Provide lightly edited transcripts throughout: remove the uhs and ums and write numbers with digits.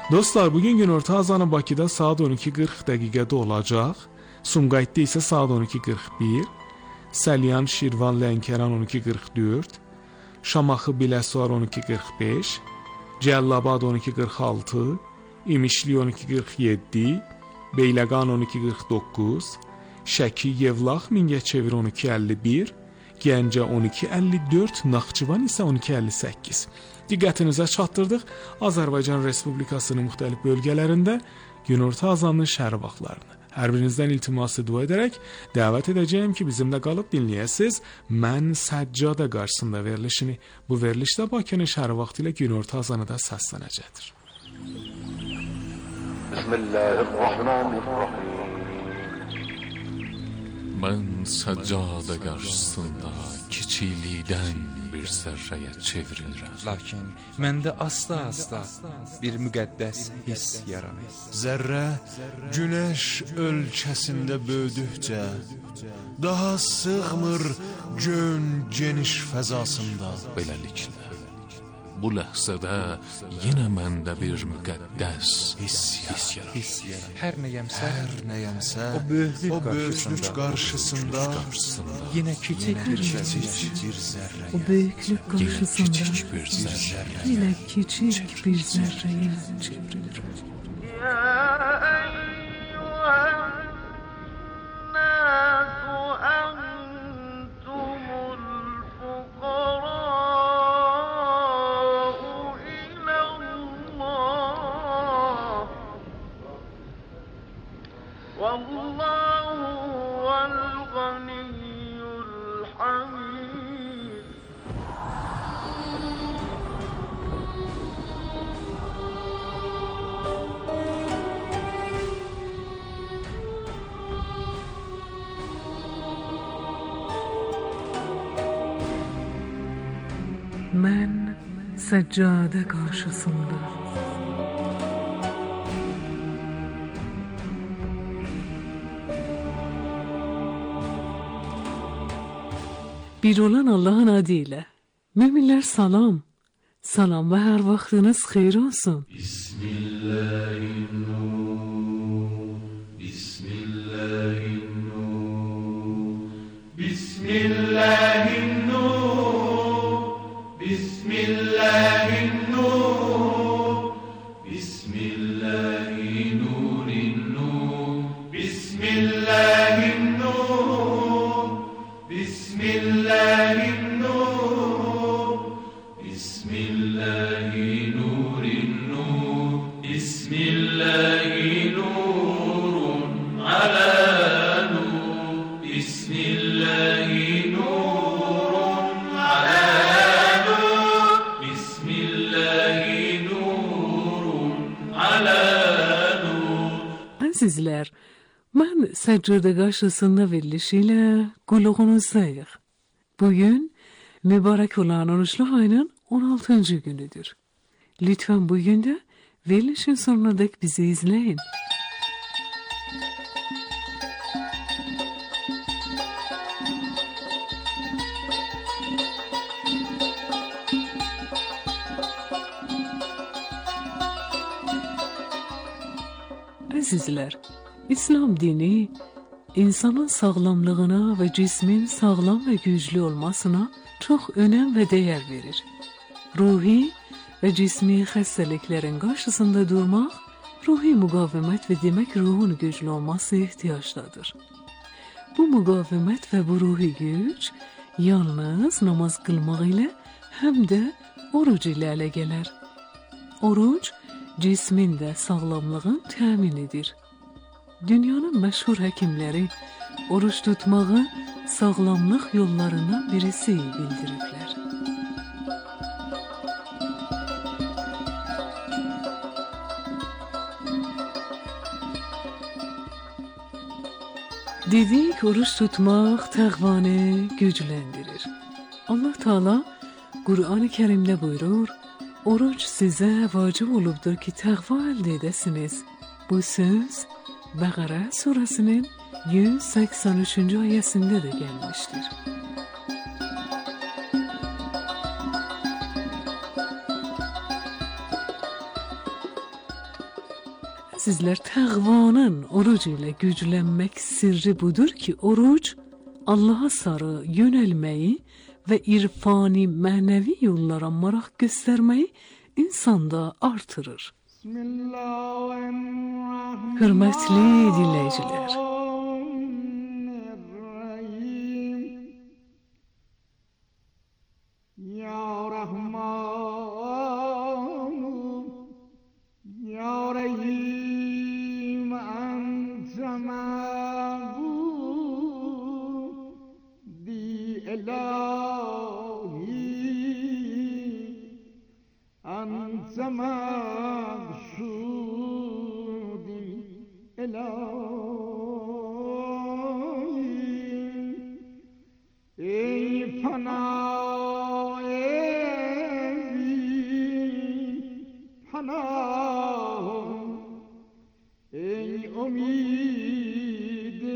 Dostlar, bugün günorta azanı Bakıda saat 12:40 dəqiqədə olacaq. Sumqayıtda isə saat 12:41. Səlyan, Şirvan, Lənkəran 12:44. Şamaxı, Biləsuvar 12:45. Cəlilabad 12:46. İmişli 12:47. Beyləqan 12:49. Şəki, Yevlax, Mingəçevir 12:51. Gəncə 12:54. Naxçıvan isə 12:58. Diqqətinizə çatdırdıq. Azərbaycan Respublikasının müxtəlif bölgələrində günorta azanının şəhər vaxtlarını. Hər birinizdən iltiması dua edərək dəvət edəcəyim ki, bizimlə qalıb dinləyəsiniz. Mən Səccada qarşısında verilişini, bu verilişdə Bakının şəhər vaxtı ilə günorta azanı da səslənəcəkdir. Bismillahirrahmanirrahim. Mən Səccada qarşısında kiçiklikdən bir zərrəyə çevrilirəm. Lakin məndə asta-asta bir müqəddəs hiss yaranır. Zərrə günəş ölkəsində böyüdükcə daha sığmır gön geniş fəzasında. Beləliklə, bu ləhzədə yenə məndə bir müqəddəs hiss yaranır. Hər nəyəmsə, O böyüklük qarşısında qarşısında yenə kiçik bir zərrə. O büyüklük karşısında kiçik bir zərrəyə yine küçük bir zerreye çevrilir. Ben seccade karşısında bir olan Allah'ın adıyla müminler salam. Salam ve her vaktiniz hayır olsun. Bismillahirrahmanirrahim. Bismillahirrahmanirrahim. Bismillahirrahmanirrahim. Bismillahirrahmanirrahim. Bismillahirrahmanirrahim. Bismillahirrahmanirrahim. Bismillahirrahmanirrahim. Bismillahirrahmanirrahim. Ala nur. Bismillahirrahmanirrahim. Ala nur. Bismillahirrahmanirrahim. Ala nur. Azizler, ben seccade karşısında verilişiyle kuluğunuzdayıq. Bugün mübarek olan oruçlu ayının 16. günüdür. Lütfen bugün de verilişin sonuna dek bizi izleyin. Azizler, İslam dini insanın sağlamlığına ve cismin sağlam ve güçlü olmasına çok önem ve değer verir. Ruhi ve cismi hastalıkların karşısında durmak, ruhi mukavemet ve demek ruhun güçlü olması ihtiyaçtadır. Bu mukavemet ve bu ruhi güç yalnız namaz kılmak ile hem de oruç ile ele gelir. Oruç, cismin de sağlamlığın teminidir. Dünyanın məşhur həkimləri oruç tutmağı sağlamlıq yollarından birisi bildiriblər. Dedik, oruç tutmaq təqvanı gücləndirir. Allah Teala Kur'an-ı Kerim'de buyurur, oruç size vacip olubdur ki təqva əldə edəsiniz. Bu söz Bəqərə surasının 183. ayəsində də gəlmişdir. Sizler təğvanın oruc ilə güclənmək sirri budur ki, oruc Allah'a sarı yönəlməyi və irfani mənəvi yollara maraq göstərməyi insanda artırır. Hörmətli dinləyicilər, Ya Rahman Ya Rahim Ente ma'budi ilahi Ente maqsudi ilahi Ey panah ey umid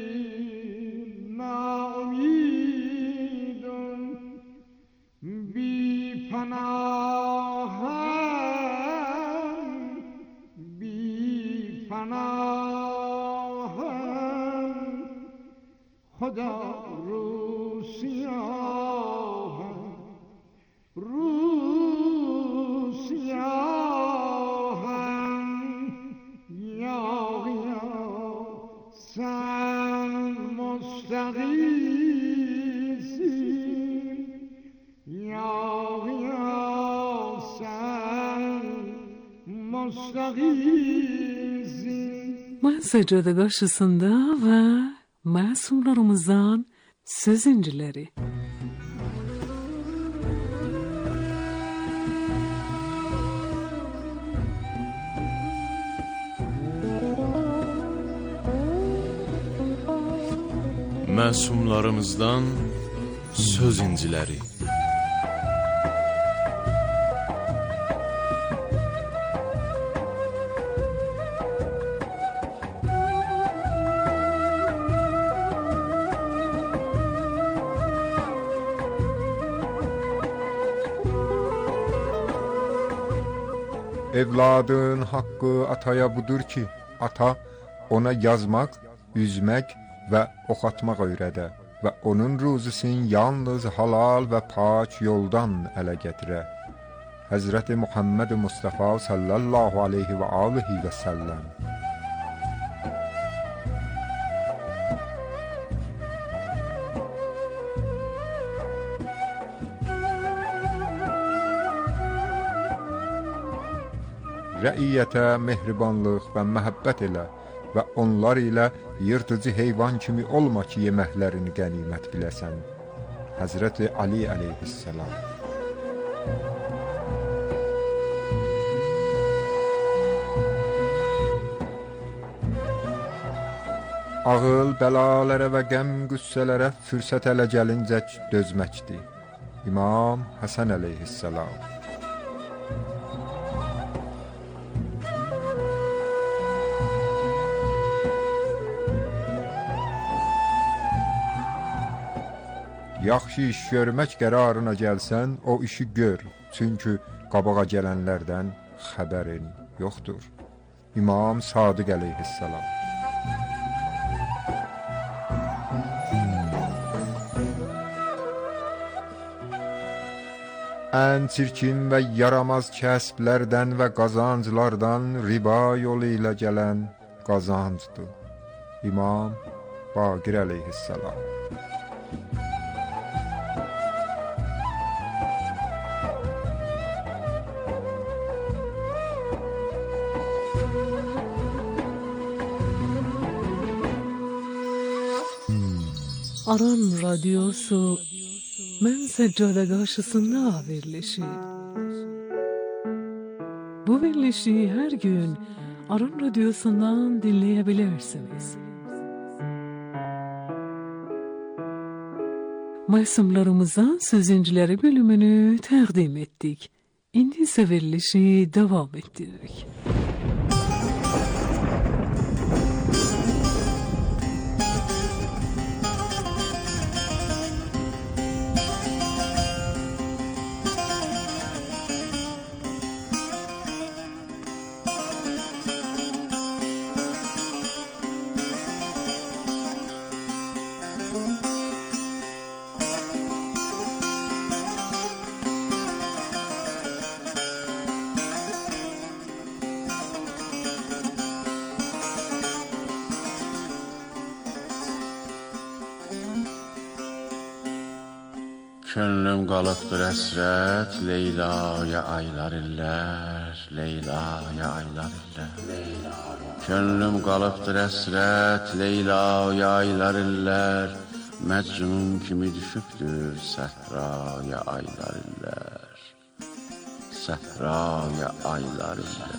naumidun bi panaham Khuda Secde qarşısında və məsumlarımızdan söz inciləri. Məsumlarımızdan söz inciləri. Evladın haqqı ataya budur ki, ata ona yazmaq, üzmək və ox atmaq öyrədə və onun ruzisini yalnız halal və pak yoldan ələ gətirə. Həzrəti Muhammed Mustafa sallallahu aleyhi və alihi və səlləm. Rəiyyətə mehribanlıq və məhəbbət elə və onlar ilə yırtıcı heyvan kimi olma ki, yeməklərini qənimət biləsən. Həzrəti Ali əleyhissalam. Ağıl bəlalərə və qəm qüssələrə fürsət ələ gəlincə dözməkdir. İmam Həsən əleyhissalam. Yaxşı iş görmək qərarına gəlsən, o işi gör. Çünki qabağa gələnlərdən xəbərin yoxdur. İmam Sadiq əleyhissalam. Ən çirkin və yaramaz kəsblərdən və qazanclardan riba yolu ilə gələn qazancdır. İmam Baqir əleyhissalam. Aran Radyosu Mən Səccada qarşısında verilişi. Bu verilişi hər gün Aran Radyosu'ndan dinleyebilirsiniz. Məsumlarımızdan sözüncüləri bölümünü təqdim etdik. İndi isə verilişi devam etdiririk. Könlüm qalıbdır əsrət, Leylaya aylar illər, Leylaya aylar illər. Könlüm qalıbdır əsrət, Leylaya aylar illər, Məcnun kimi düşübdür səhraya aylar illər, Səhraya aylar illər.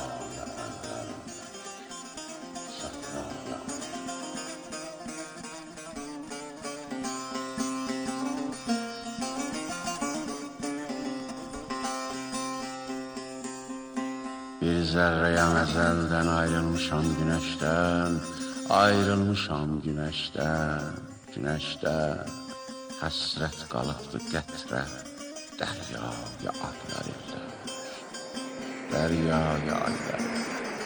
Bir zərrəyəm əzəldən ayrılmışam günəşdən, ayrılmışam günəşdən, günəşdən. Həsrət qalıbdı qətrə, dəryaya aylar illər, dəryaya aylar illər.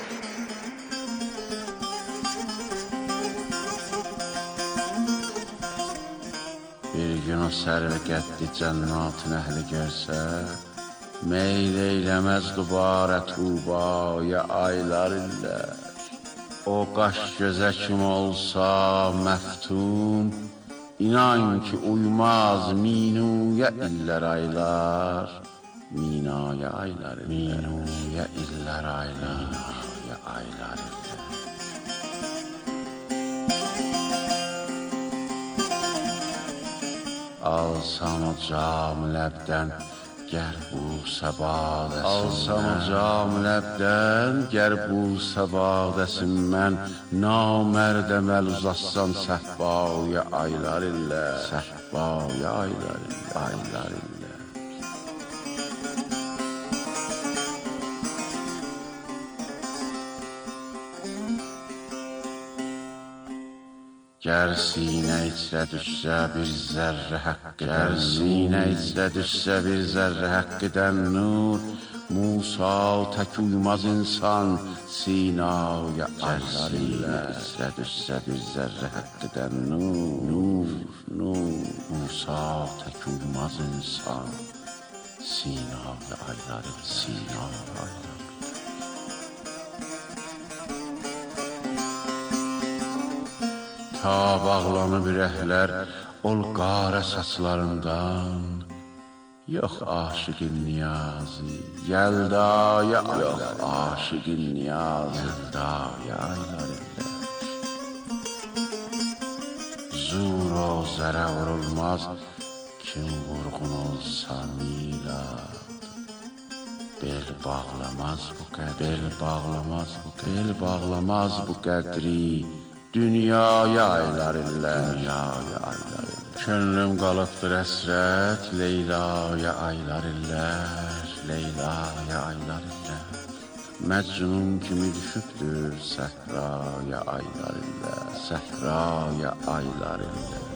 Bir gün o sərvə qəddi cənnatın əhli görsə, meyl eyləməz dubarə Tubaya aylar illər. O qaş gözə kim olsa məftun, İnan ki uymaz minuya illər aylar, Minaya aylar illər, Minuya illər aylar, Minaya aylar illər. Alsam o cam ləbdən Gər bu səbadəsin, alsam o cam ləbdən, Gər bu səbadəsin mən, Namərdə məl uzatsam səhbaya aylar illər, Səhbaya aylar illər, aylar illər. Gər sinə içrə düşsə bir zərrə haqqıdan, Gər sinə içrə düşsə bir zərrə haqqıdan nur, Musa tək uymaz insan Sinaya aylar illər. İçrə düşsə bir zərrə haqqıdan nur, nur, nur, Musa tək uymaz insan Sinaya aylar illər, Sinaya aylar illər. Ta bağlanıb ürəklər ol qarə saçlarından, Yox aşıqın niyazi, Yəldaya aylar, Yox aşıqın niyazi, Yəldaya aylar illər. Zur o zərə vurulmaz, Kim vurğun olsa milad. Bel bağlamaz bu qədri, Bel bağlamaz bu qədri, Bel bağlamaz bu qədri, Dünyaya aylar illər, Dünyaya aylar illər. Könlüm qalıbdır əsrət, Leylaya aylar illər, Leylaya aylar illər. Məcnun kimi düşübdür səhraya aylar illər, Səhraya aylar illər.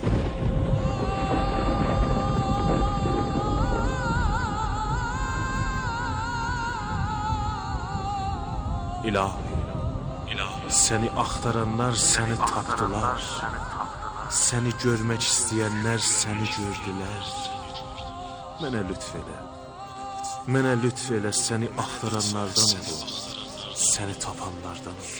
İlahi, səni axtaranlar səni tapdılar, Səni görmək istəyənlər səni gördülər. Mənə lütf elə, mənə lütf elə, Səni axtaranlardan ol, səni tapanlardan ol.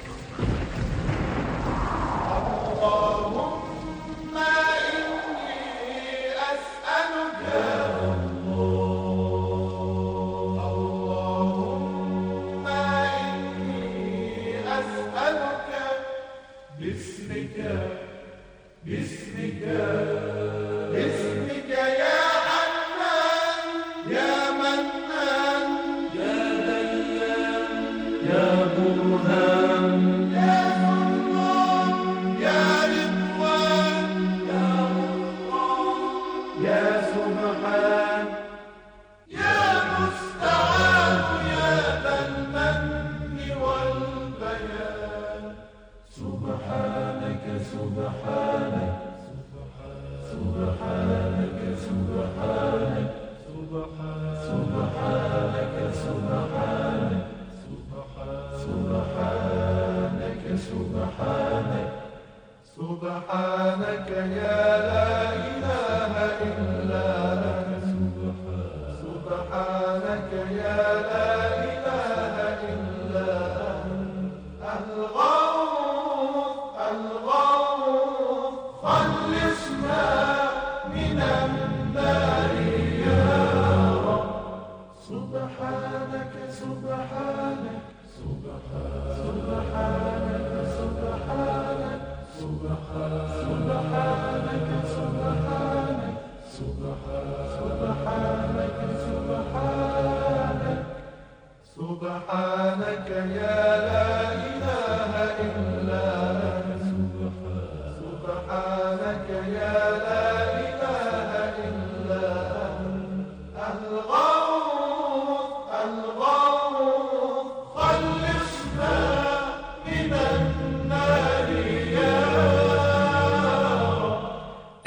سبحانك يا لا إله إلا أنت سبحانك يا لا إله إلا أنت الغوث الغوث خلصنا من النار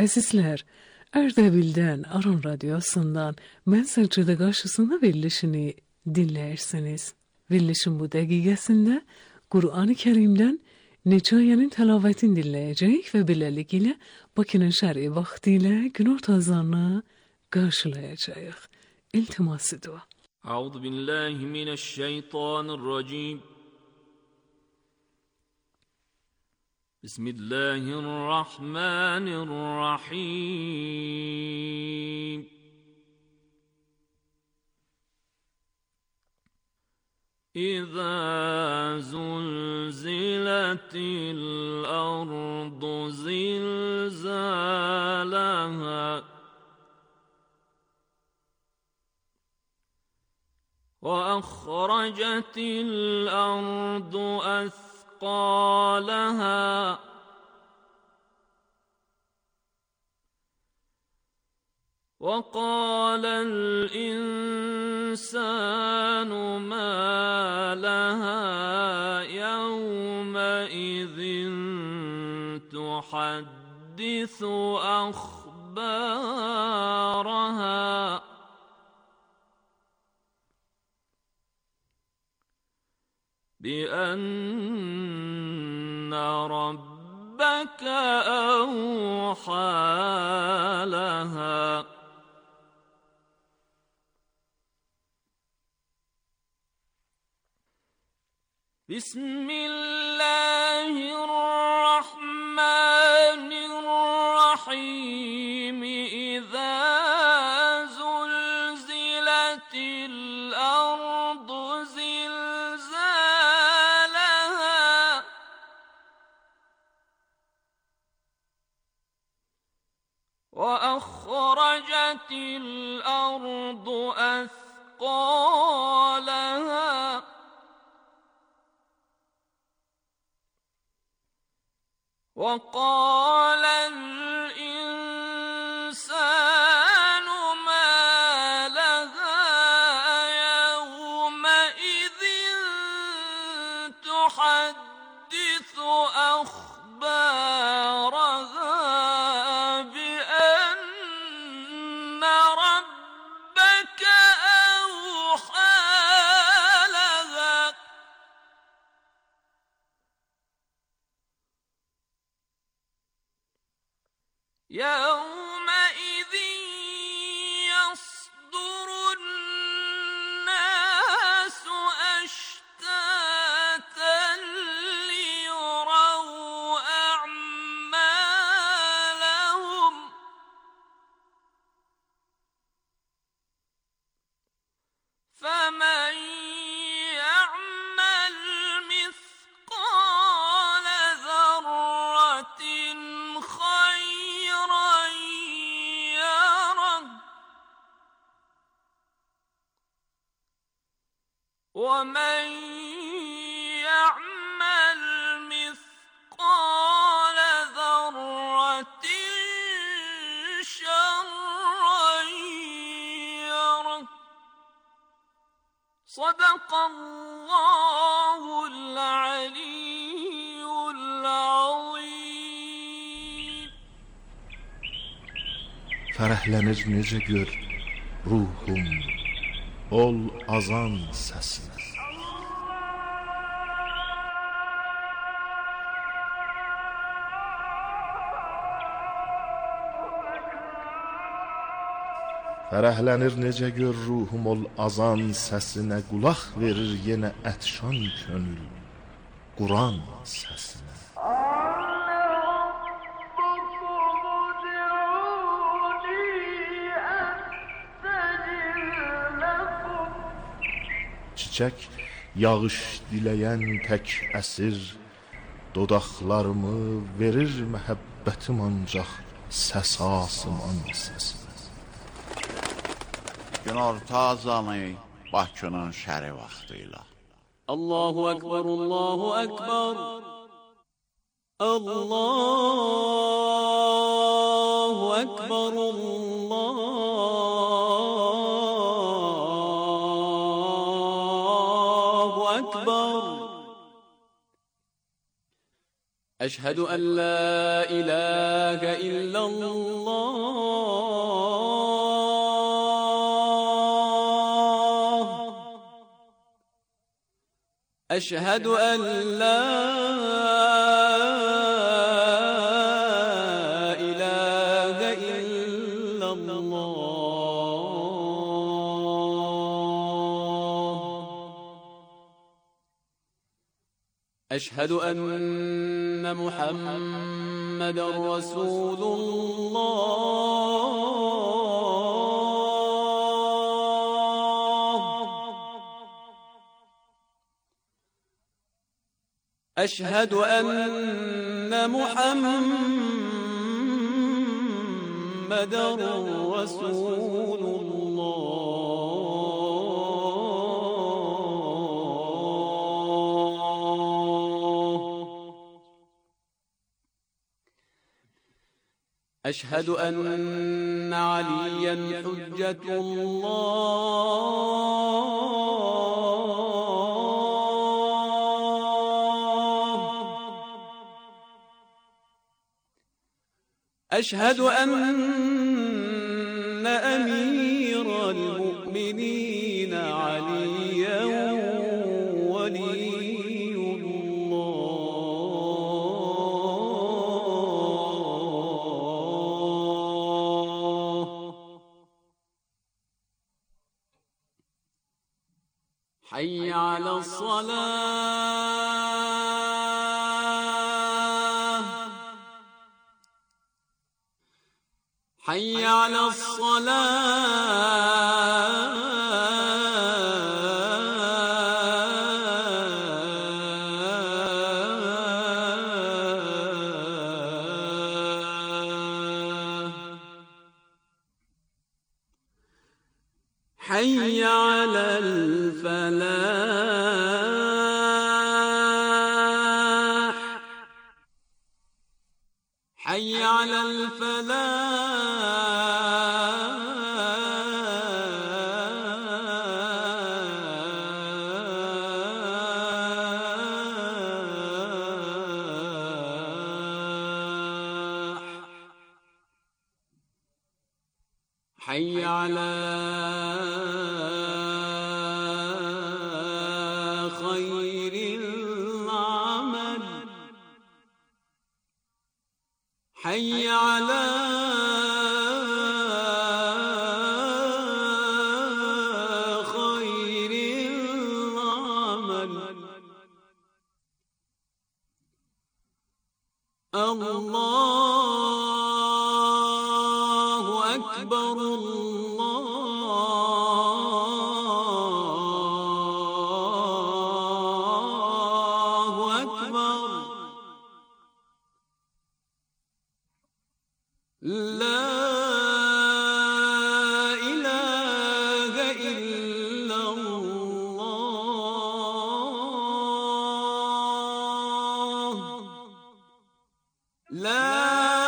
Əzizlər, Ərdəbildən, Aran Radiosundan mən səcədə qarşısında verilişini dinləyirsiniz. Verilişin bu dəqiqəsində Qur'an-ı Kərimdən neçə ayənin təlavətini dinləyəcəyik və beləliklə Bakının şər'i vaxtı ilə günorta azanını qarşılayacağıq. İltiması dua. Əuzu billahi minəşşeytanirracim. Bismillahirrahmanirrahim. İzâ zulziletil ardu zilzâlehâ ve akhracetil ardu أثقالها وقال الإنسان ما لها يومئذ تحدث أخبارها بأن ربك أوحى لها بسم الله الرحمن الرحيم إذا زلزلت الأرض زلزالها وأخرجت الأرض أثقالها وقال الإنسان ما لها يومئذ تحدث أخبارها بأن ربك أوحى لها يومئذ يصدر الناس أشتاتا ليروا أعمالهم فمن يعمل مثقال ذرة خيرا يره ومن يعمل مثقال ذرة شرا يره صدق الله العلي العظيم. Fərəhlənir necə gör ruhum ol azan səsinə. Fərəhlənir necə gör ruhum ol azan səsinə, qulaq verir yenə ətşan könül Quran səsinə. Çiçək yağış diləyən tək əsir, dodaqlarımı verir məhəbbətim ancaq səs asıman səsinə. Günorta azanı Bakının şəri vaxtıyla. Allahu Ekber, Allahu Ekber, Allahu Ekber, Allahu Ekber. أشهد أن لا إله إلا الله أشهد أن لا إله إلا الله أشهد أن محمد رسول الله أشهد أن محمد رسول أشهد أن عليا حجة الله أشهد أن أمير المؤمنين عليا ولي حي على الصلاة حي على الصلاة حي على الفلاح حي على الفلاح حي على خير العمل حي على خير العمل الله أكبر الله أكبر لا إله إلا الله لا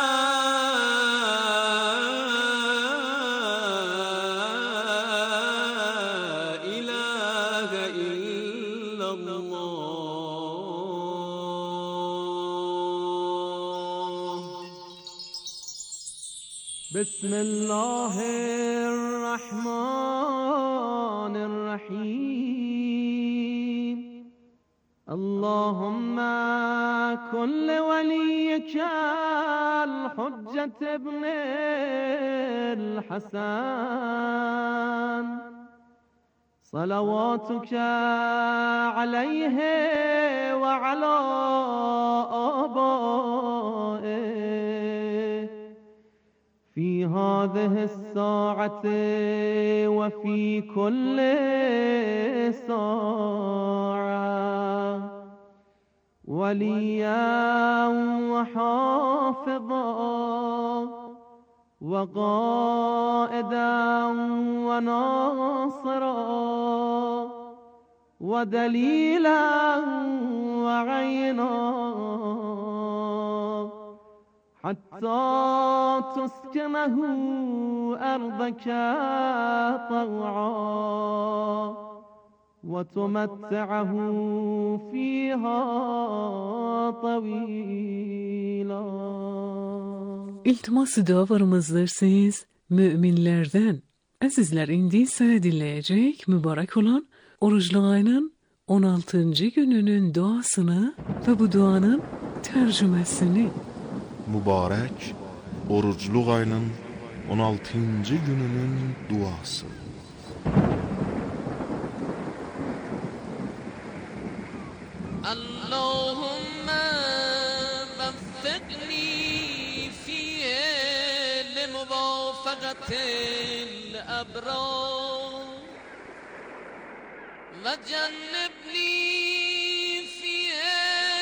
إله إلا الله بسم الله الرحمن الرحيم اللهم كن لوليك الحجة ابن الحسن صلواتك عليه وعلى آبائه في هذه الساعة وفي كل ساعة وليا وحافظا وقائدا وناصرا ودليلا وعينا حتى تسكنه أرضك طوعا وتمتعه فيها طويلا. İltimas dualarımızdır siz müminlerden. Azizler, indi ise dinleyecek mübarek olan oruçlu ayının 16. gününün duasını ve bu duanın tercümesini. Mübarek orucluq ayının 16. gününün duası. Allahümme veffekni fiye limuvafakatil ebrar ve cennebni fiye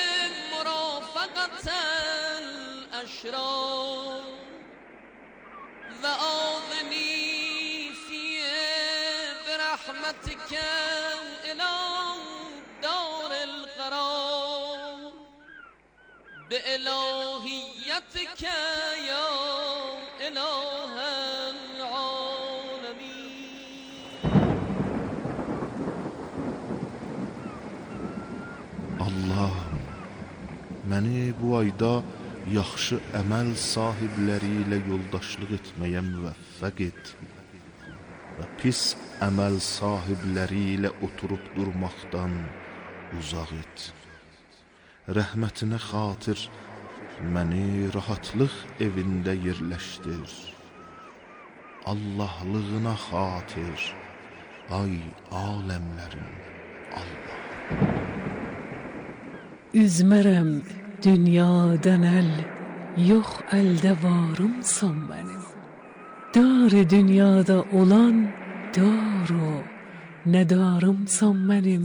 murafakatel eşrar ve ağzini fiye berahmetike ilah دار القرار بإلهيتك يا إله العالمين. Allahım, məni bu ayda yaxşı əməl sahibləri ilə yoldaşlıq etməyə müvəffəq et və pis əməl sahibləri ilə oturub durmaqdan uzaq et. Rəhmətinə xatir məni rahatlıq evində yerləşdir. Allahlığına xatir, ay aləmlərin Allah. Üzmərəm dünyadan əl, yox əldə varımsan mənim. Dar-ı dünyada olan dar o, nə darımsan mənim.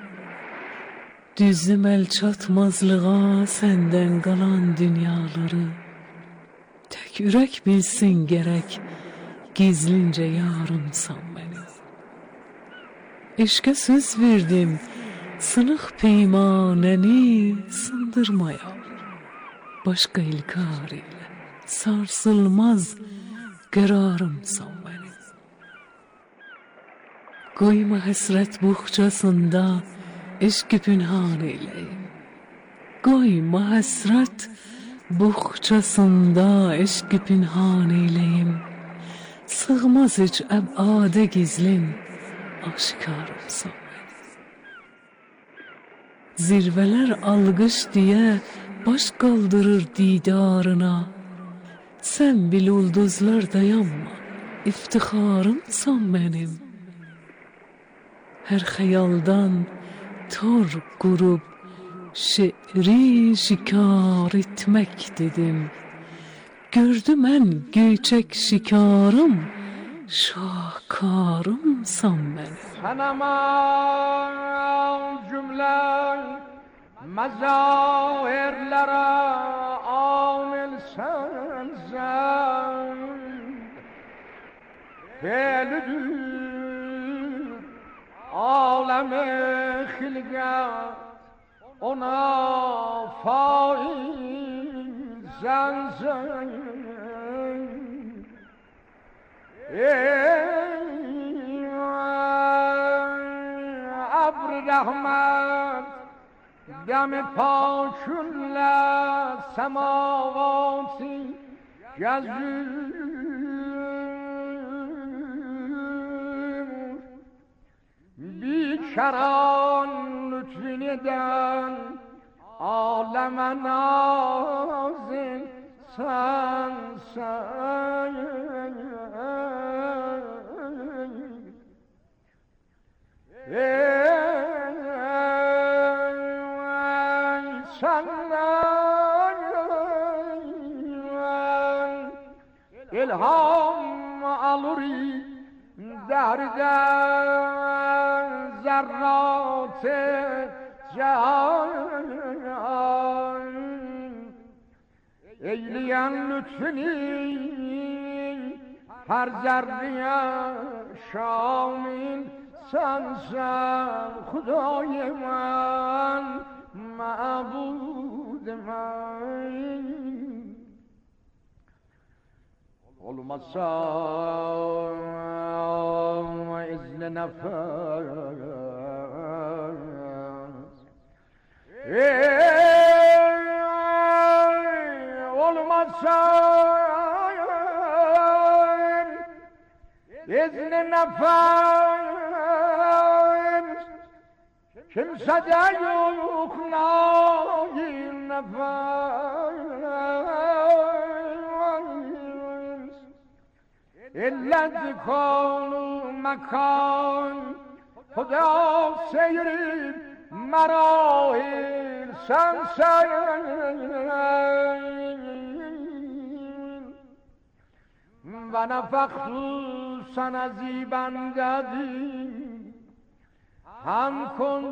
Düzdüm əl çatmazlığa səndən qalan dünyaları. Tək ürək bilsin gərək, gizlincə yarımsan mənim. Eşqə söz verdim, sınıq peymanəni sındırmaya. Başqa ilkar ilə sarsılmaz qərarımsan mənim. Qoyma həsrət buxçasında eşqi pünhan eyləyim. Qoyma həsrət buxçasında eşqi pünhan eyləyim. Sığmaz heç əb'adə gizlin, aşkarımsan mənim. Zirvələr alqış deyə baş qaldırır didarına. Sən bil ulduzlar dayanma, iftixarımsan mənim. Hər xəyaldan tor qurub şeiri şikar etmək dedim. Gördü mən göyçək şikarım, şahkarımsan mənim. Sənəmə cümlə məzahirlərə amilsən sən. Felidir aləm-i xilqət, ona faiz sən. Ey abr-ı rəhmət, dəm-i pakünlə səmavati gəzür. Biçaran lütfinidən aləmə nazil sənsən. Senden ilham alır derden zerrat-ı can. Eyleyen lütfini her zerreye şamil sensen. Khuday man, ma'bud man. Olmasa izle nefes olmasın izni nefes kimse de yok nail nefes illa dikanu mekan Huda seyri merahil sensen ve nefektu sana zibendedim hem kun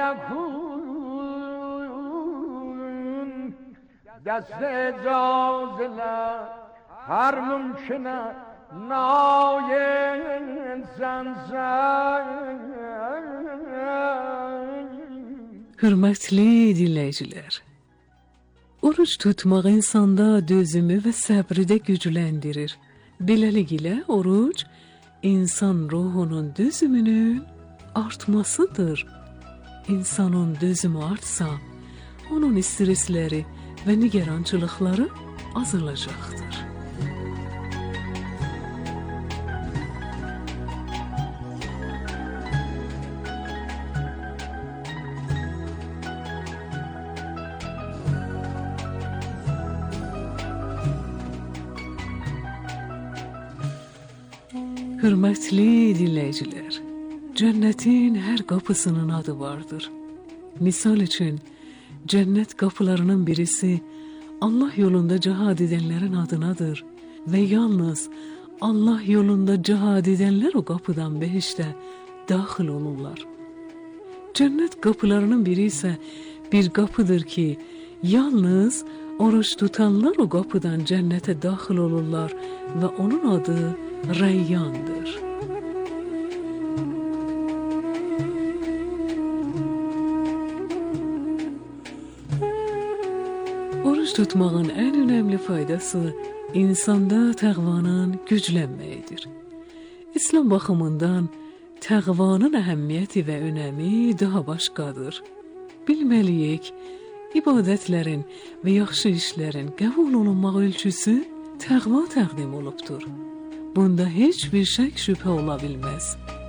feyekun dest-i icaz ile her mümküne nail sensen. Hörmətli dinləyicilər, oruç tutmaq insanda dözümü və səbri də gücləndirir. Beləliklə, oruç insan ruhunun dözümünün artmasıdır. İnsanın dözümü artsa, onun stresləri və nigarançılıqları azalacaqdır. Hörmətli dinləyicilər, cənnətin hər qapısının adı vardır. Misal üçün, cənnət qapılarının birisi Allah yolunda cihad edənlərin adınadır və yalnız Allah yolunda cihad edənlər o qapıdan behiştə daxil olurlar. Cənnət qapılarının biri isə bir qapıdır ki, yalnız oruç tutanlar o qapıdan cənnətə daxil olurlar və onun adı Rəyyandır. Oruç tutmağın ən önəmli faydası insanda təqvanın güclənməyidir. İslam baxımından təqvanın əhəmiyyəti və önəmi daha başqadır. Bilməliyik, ibadətlərin və yaxşı işlərin qəbul olunmaq ölçüsü təqva təqdim olubdur. Bunda heç bir şək şübhə ola bilməz.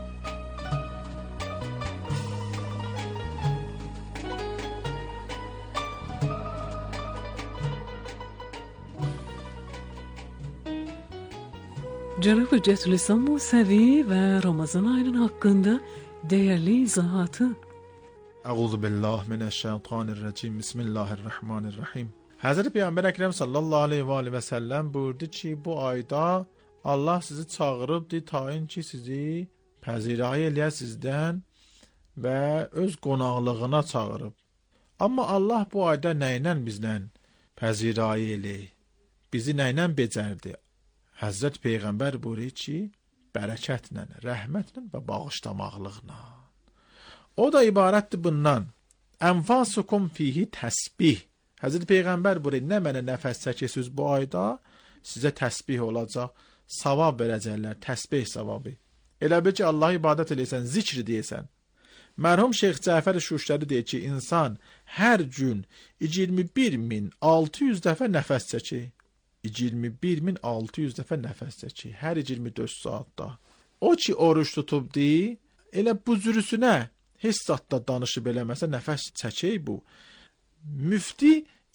Cənab Hüccətülislam Musəvi və Ramazan ayının haqqında dəyərli izahatı. Əuzu billah minəşşeytanirracim. Bismillahirrahmanirrahim. Həzrət Peyğəmbər Əkrəm sallallahu aleyhi və səlləm buyurdu ki, bu ayda Allah sizi çağırıbdır tayin ki, sizi pəzirayi eləyə sizdən və öz qonaqlığına çağırıb. Amma Allah bu ayda nə ilə bizdən pəzirayi eləyir? Bizi nə ilə becərdi? Həzrət Peyğəmbər buyurur ki, bərəkətlə, rəhmətlə və bağışlamaqlıqla. O da ibarətdir bundan. Ənfasukum fihi təsbih. Həzrət Peyğəmbər buyurur, nə mənə nəfəs çəkəsiniz bu ayda, sizə təsbih olacaq. Savab verəcəklər, təsbih savabı. Elə bil ki, Allah ibadət eləyəsən, zikr deyəsən. Mərhum Şeyx Cəfər Şuşləri deyir ki, insan hər gün 21.600 dəfə nəfəs çəkir. 21.600 dəfə nəfəs çəkir, hər 24 saatda. O ki, oruç tutubdur, elə bu zürüsünə heç zatda danışıb eləməsə nəfəs çəkir bu. Müfti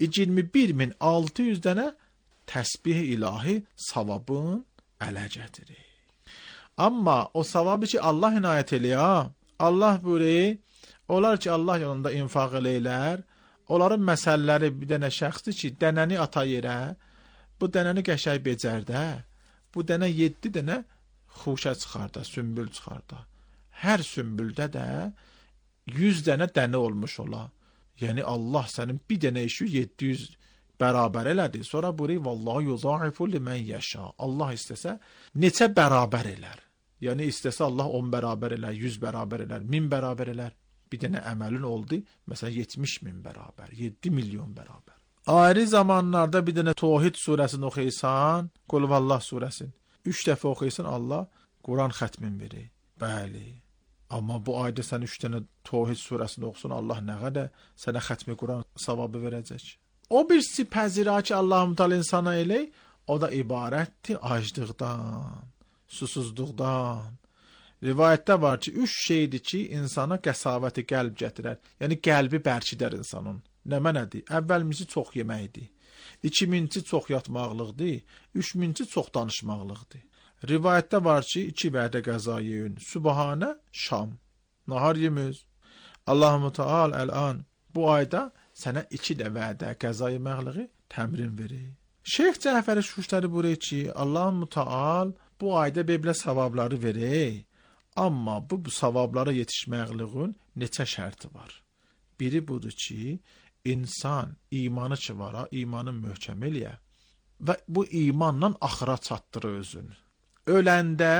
21.600 dənə təsbih ilahi savabın ələ gətirir. Amma o savabı ki, Allah inayət eləyər, Allah buyurur, onlar ki, Allah yolunda infaq eləyirlər, onların məsələləri bir dənə şəxsdir ki, dənəni ata yerə, bu dənəni qəşəng becərdə, bu dənə 7 dənə xuşə çıxarda, sümbül çıxarda. Hər sümbüldə də 100 dənə olmuş ola. Yəni Allah sənin bir dənə işi 700 bərabər elədi. Sonra buyuruyor, vallahu yuzaifu limen yasha. Allah istəsə neçə bərabər elər. Yəni istəsə Allah 10 bərabər elər, 100 bərabər elər, 1000 bərabər elər. Bir dənə əməlin oldu, məsələn 70.000 bərabər, 7 milyon bərabər. Ayrı zamanlarda bir dənə Tohid surəsini oxuysan, Qul Huvallah surəsini 3 dəfə oxuysan Allah Quran xətmin verir. Bəli. Amma bu ayda sən 3 dənə Tövhid surəsini oxusun, Allah nə qədər sənə xətmi Quran savabı verəcək. O birisi pəzirə ki, Allah-u Teala insana elə, o da ibarətdir aclıqdan, susuzluqdan. Rivayətdə var ki, 3 şeydir ki, insana qəsavəti qəlb gətirər. Yəni qəlbi bərkidər insanın. Nədir? Əvvəlmizi çox yeməkdir. 2000-ci çox yatmaqlıqdır. 3000-ci çox danışmaqlıqdır. Rivayətdə var ki, 2 vədə qəza yeyin. Sübhanə, şam. Nahar yemiz. Allah-u Teala əl-an bu ayda sənə 2 də vədə qəza yeməkliği təmrin verir. Şeyx Cəfər Şuştari buyurur ki, Allah-u Teala bu ayda belə savabları verir. Amma bu savablara yetişməkliğin neçə şərti var? Biri budur ki, insan imanı ki var, imanı möhkəm eləyə və bu imanla axıra çatdırır özünü. Öləndə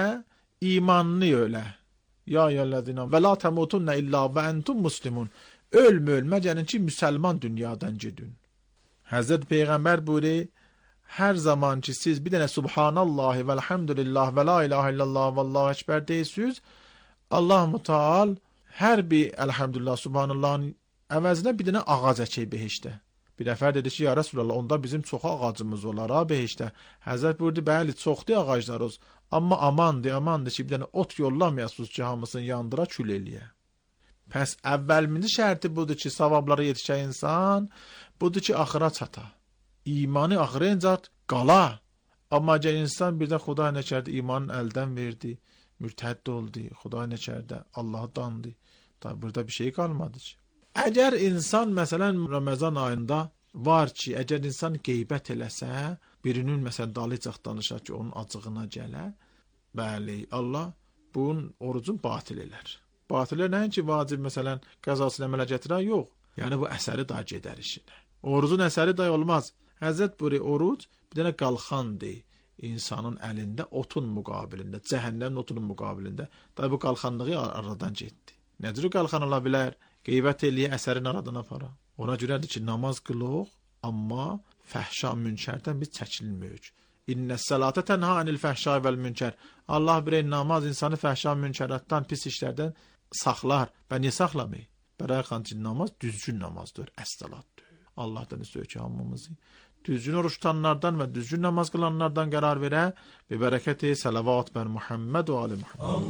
imanlı ölə. Ya eyyuhellezina və la temutunna illa və entum muslimun. Ölməyənin ki, müsəlman dünyadan gedin. Həzrət Peyğəmbər buyurur, hər zaman ki siz bir dənə subhanallahi və elhamdülillah və la ilahe illallah və allahu ekber deyirsiniz, Allah-u Teala hər bir elhamdülillah subhanallahın əvəzinə bir dənə ağac əkir behişdə. Bir nəfər dedi ki, ya Resulallah, onda bizim çox ağacımız olar ha behişdə. Həzrət buyurdu, bəli, çoxdur ağaclarımız, amma amandır ki, bir dənə ot yollamayasınız ki, hamısını yandıra kül eləyə. Pəs əvvəlminci şərti budur ki, savablara yetişən insan, budur ki, axıra çata. İmanı axırınca qala. Amma əgər insan birdən Xuday nəkərdə imanın əldən verdi, mürtədd oldu, Xuday nəkərdə Allahı dandı. Tabi burada bir şey qalmadı ki. Əgər insan məsələn Ramazan ayında var ki, əgər insan qeybət eləsə, birinin məsələn dalıcaq danışar ki, onun acığına gələ, bəli, Allah bunun orucun batil elər. Batil elər nəyin ki, vacib məsələn qəzasını əmələ gətirər, yox. Yəni bu əsəri daha gedər işinə. Orucun əsəri daha olmaz. Həzrət buyuruyor, oruc bir dənə qalxandır insanın əlində otun müqabilində, cəhənnəmin otunun müqabilində. Tabi bu qalxanlığı aradan getdi. Necə qalxan ola bilər? Qeybət eləyə əsərin aradan apara. Ona görədir ki, namaz qılıq, amma fəhşa münkərdən biz çəkilməyik. İnnəs salata tənha anil fəhşa vəl münkər. Allah birey namaz insanı fəhşa münkəratdan, pis işlərdən saxlar. Və niyə saxlamayı? Bərəxan ki, namaz düzgün namazdır, əs-salatdır. Allahdan istəyir ki, hamımızı düzgün oruç tutanlardan və düzgün namaz qılanlardan qərar verə və bərəkəti salavat bər Muhammed və ali Muhammed.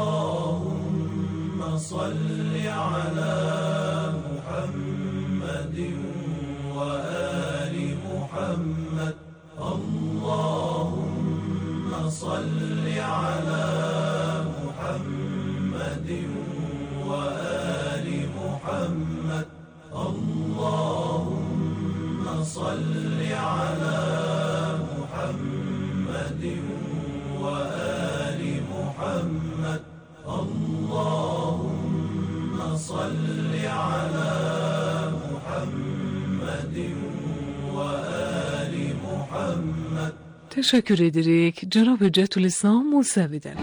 Allahümme salli alə Muhammedin və ali Muhammed. Allahümme salli alə Muhammedin və ali Muhammed. Allahümme salli ala Muhammedin ve ali Muhammed. Allahümme salli ala Muhammedin ve ali Muhammed. Teşekkür edirik Cenab-ı Hüccetülislam Musevi'den.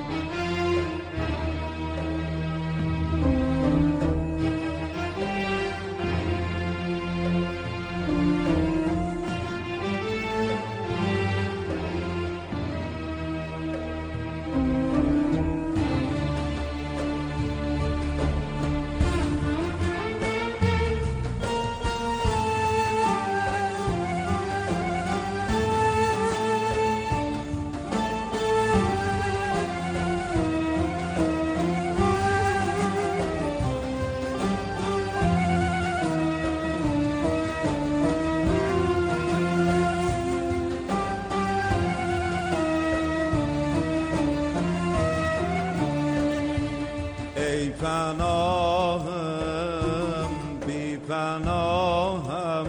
پناهم بی پناهم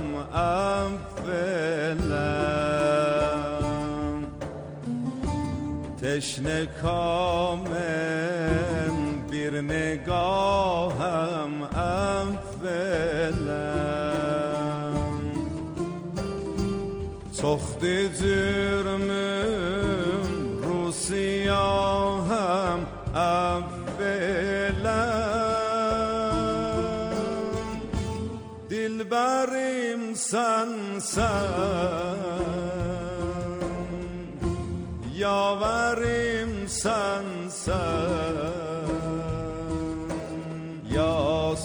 افلم تشنه کامم بیر نگاهم افلم سخت جرمم رو سیاهم دلبریم سنسن یاوریم سنسن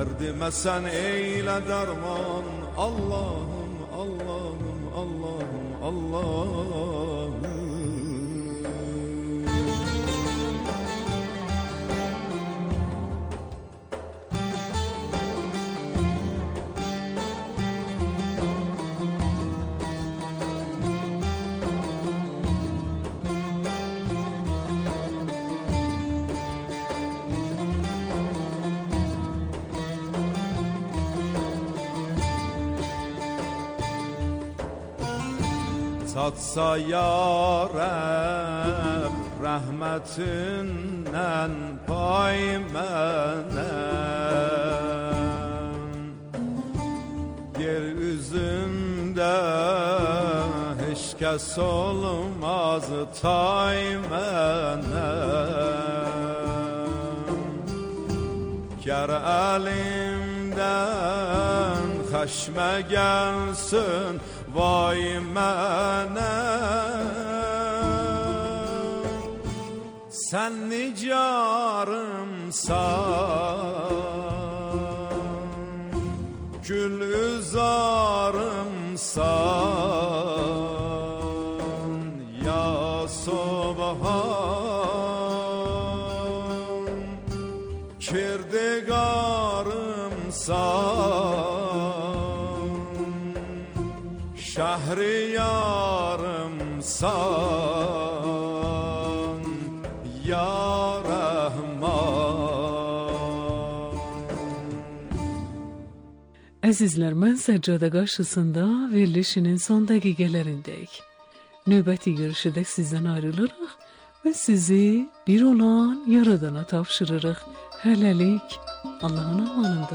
Dərdimə sən eylə dərman Allahım, Allahım, Allahım, Allahım Satsa yarəm rəhmətindən pay mənəm Yer üzündə heç kəs olmaz tay mənəm Gər əlimdən xəşmə gəlsin vay mənə Sən nicarımsan Gül üzarımsan Ya Subhan Kirdigarımsan Şəhriyarımsan Ya Rəhman Əzizlər, mən Səccadə qarşısında verilişinin son dəqiqələrindəyik. Növbəti görüşüdə sizdən ayrılırıq və sizi bir olan Yaradana tapşırırıq. Hələlik Allahın amanında.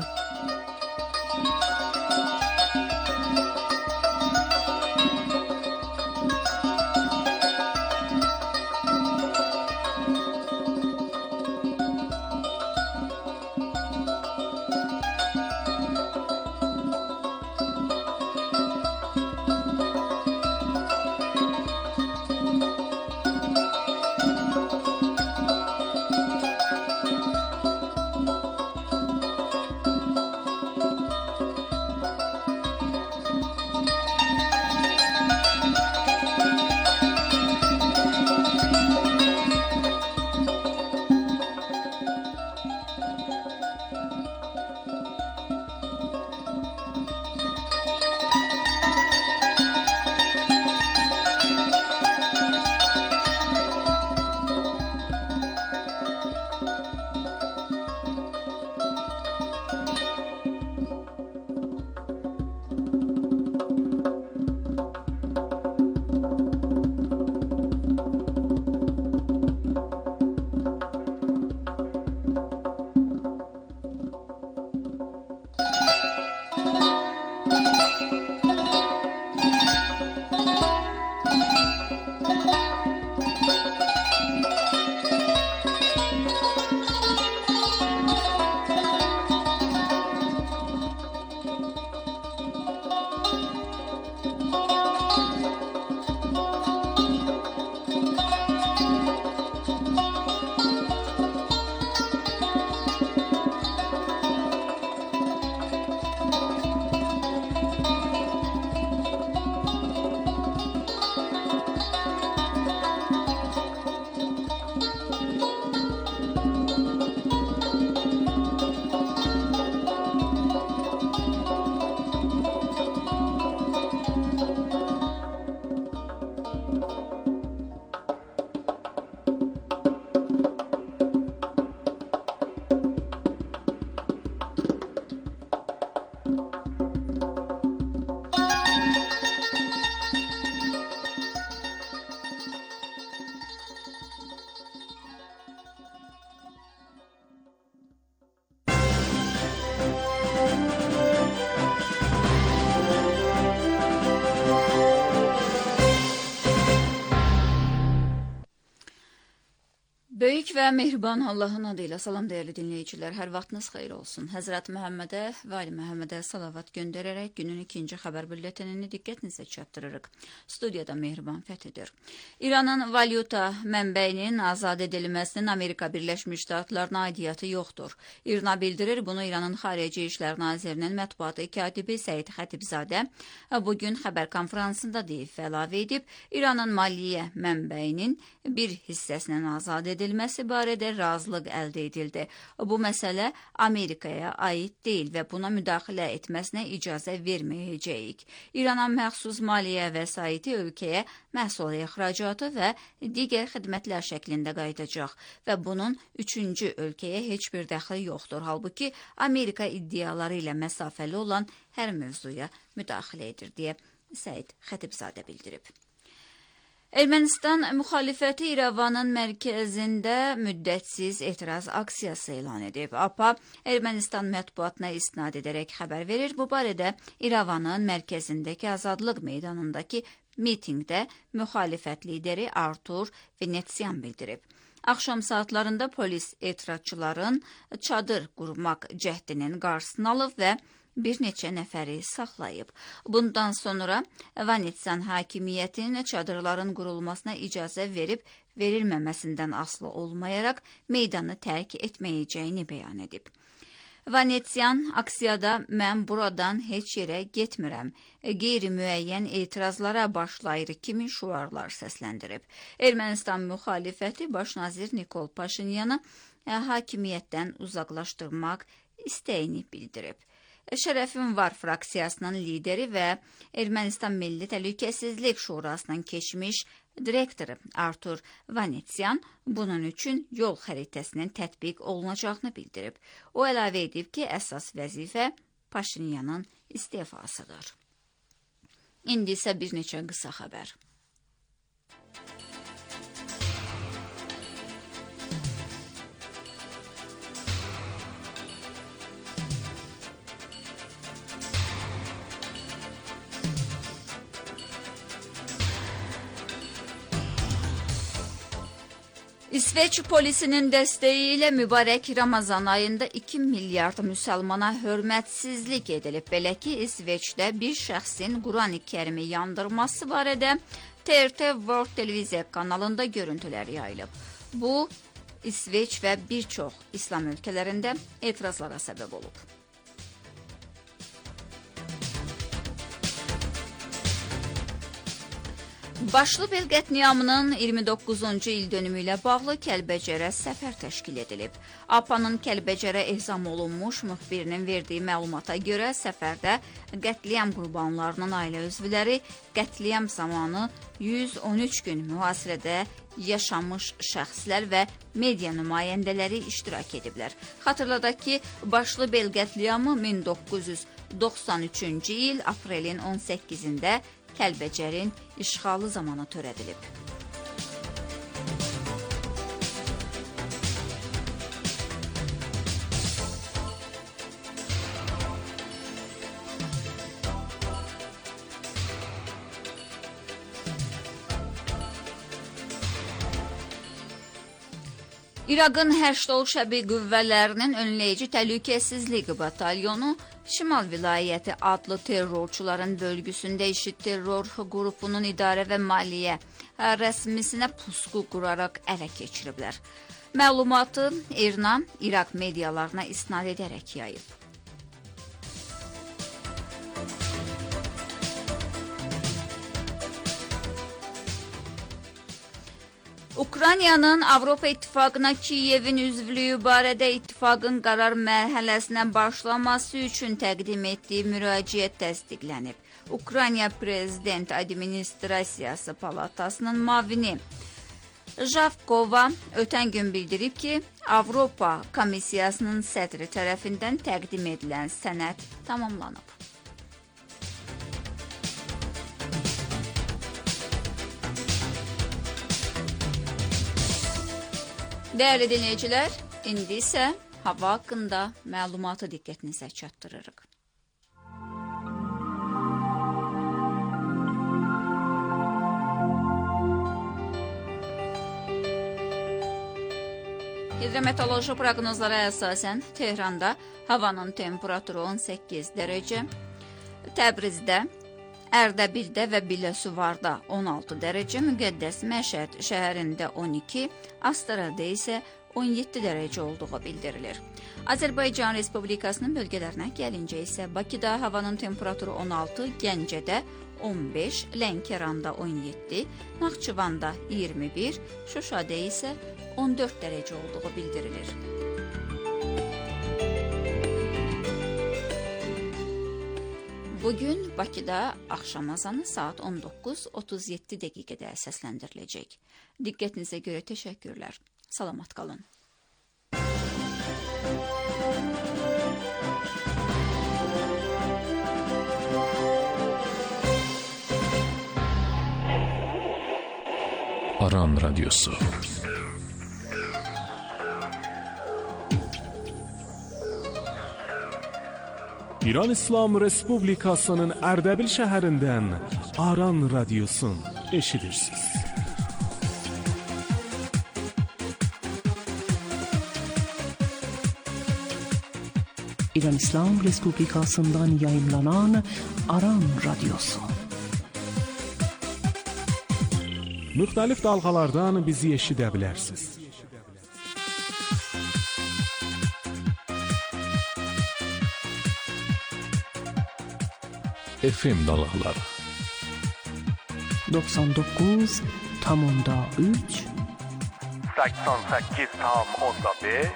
və mehriban Allahın adıyla salam dəyərli dinləyicilər, hər vaxtınız xeyir olsun. Həzrət Məhəmmədə və Ali Məhəmmədə salavat göndərərək günün ikinci xəbər bülletenini diqqətinizə çatdırırıq. Studiyada Mehriban Fəthidir. İranın valyuta mənbəyinin azad edilməsinin Amerika Birləşmiş Ştatlarına aidiyyatı yoxdur. İRNA bildirir, bunu İranın Xarici İşlər Nazirinin mətbuatı katibi Səid Xətibzadə bugün xəbər konferansında deyib və əlavə edib, İranın maliyyə mənbəyinin bir hissəsinin azad edilməsi barədə razılıq əldə edildi. Bu məsələ Amerikaya aid deyil və buna müdaxilə etməsinə icazə verməyəcəyik. İrana məxsus maliyyə vəsaiti ölkəyə məhsul ixracatı və digər xidmətlər şəklində qayıdacaq və bunun üçüncü ölkəyə heç bir dəxli yoxdur. Halbuki Amerika iddiaları ilə məsafəli olan hər mövzuya müdaxilə edir deyə Səid Xətibzadə bildirib. Ermənistan müxalifəti İrəvanın mərkəzində müddətsiz etiraz aksiyası elan edib. APA Ermənistan mətbuatına istinad edərək xəbər verir. Bu barədə İrəvanın mərkəzindəki Azadlıq meydanındakı mitingdə müxalifət lideri Artur Venetsyan bildirib. Axşam saatlarında polis etirazçıların çadır qurmaq cəhdinin qarşısını alıb və bir neçə nəfəri saxlayıb. Bundan sonra Venetsan hakimiyyətinin çadırların qurulmasına icazə verib verilməməsindən asılı olmayaraq meydanı tərk etməyəcəyini bəyan edib. Venetsyan aksiyada mən buradan heç yerə getmirəm, qeyri-müəyyən etirazlara başlayır kimi şüarlar səsləndirib. Ermənistan müxalifəti baş nazir Nikol Paşinyanı hakimiyyətdən uzaqlaşdırmaq istəyini bildirib. Şərəfim var fraksiyasının lideri və Ermənistan Milli Təhlükəsizlik Şurasının keçmiş direktoru Artur Venetsyan bunun üçün yol xəritəsinin tətbiq olunacağını bildirib. O əlavə edib ki, əsas vəzifə Paşinyanın istefasıdır. İndi isə bir neçə qısa xəbər. İsveç polisinin dəstəyi ilə mübarək Ramazan ayında 2 milyard müsəlmana hörmətsizlik edilib. Belə ki, İsveçdə bir şəxsin Quran-ı Kərimi yandırması barədə TRT World televiziya kanalında görüntülər yayılıb. Bu, İsveç və bir çox İslam ölkələrində etirazlara səbəb olub. Başlı Bel qətliamının 29-cu il dönümü ilə bağlı Kəlbəcərə səfər təşkil edilib. APA-nın Kəlbəcərə ehzam olunmuş müxbirinin verdiyi məlumata görə səfərdə qətliam qurbanlarının ailə üzvləri, qətliam zamanı 113 gün mühasirədə yaşamış şəxslər və media nümayəndələri iştirak ediblər. Xatırladaq ki, Başlı Bel qətliamı 1993-cü il aprelin 18-də Kəlbəcərin işğalı zamanı törədilib. İraqın Həşdol Şəbi qüvvələrinin önləyici təhlükəsizlik batalyonu Şimal vilayəti adlı terrorçuların bölgüsündə IŞİD terror qrupunun idarə və maliyyə rəsmisinə pusqu quraraq ələ keçiriblər. Məlumatı İRNA İraq medialarına istinad edərək yayıb. Ukraynanın Avropa İttifaqına Kiyevin üzvlüyü barədə ittifaqın qərar mərhələsinə başlaması üçün təqdim etdiyi müraciət təsdiqlənib. Ukrayna Prezident Administrasiyası Palatasının müavini Javkova ötən gün bildirib ki, Avropa Komissiyasının sədri tərəfindən təqdim edilən sənəd tamamlanıb. Dəyərli dinləyicilər, indi isə hava haqqında məlumatı diqqətinizə çatdırırıq. Hidrometeoroloji proqnozlara əsasən Tehranda havanın temperaturu 18 dərəcə, Təbrizdə, Ərdəbildə və Biləsuvarda 16 dərəcə, Müqəddəs Məşəd şəhərində 12, Astarada isə 17 dərəcə olduğu bildirilir. Azərbaycan Respublikasının bölgələrinə gəlincə isə Bakıda havanın temperaturu 16, Gəncədə 15, Lənkəranda 17, Naxçıvanda 21, Şuşada isə 14 dərəcə olduğu bildirilir. Bugün Bakıda axşam azanı saat 19:37 dəqiqədə səsləndiriləcək. Diqqətinizə görə təşəkkürlər. Salamat qalın. Aran Radyosu. İran İslam Respublikasının Ərdəbil şəhərindən Aran Radyosun eşidirsiniz. İran İslam Respublikasından yayımlanan Aran Radyosu. Müxtəlif dalğalardan bizi eşidə bilərsiniz. FM dalğaları 99,3 88,5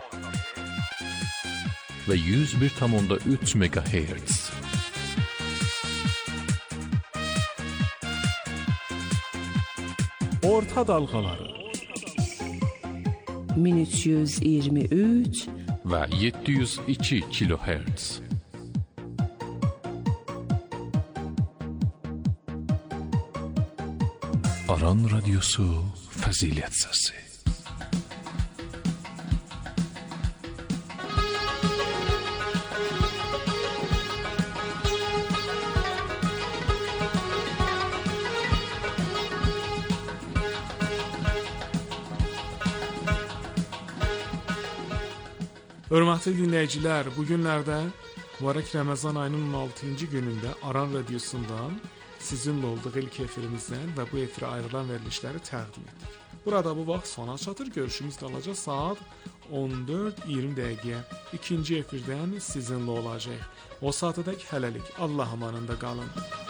ve 101,3 MHz. Orta dalğaları 1323 ve 702 kHz. Aran Radyosu Fəzilət Səsi. Hörmətli dinləyicilər, bu günlərdə mübarək Ramazan ayının 16-cı günündə Aran Radyosundan sizinlə olduğu ilk efirimizdən və bu efirə ayrılan verilişləri təqdim etdik. Burada bu vaxt sona çatır, görüşümüz qalacaq saat 14:20 dəqiqəyə. İkinci efirdən sizinlə olacaq. O saatədək hələlik Allah amanında qalın.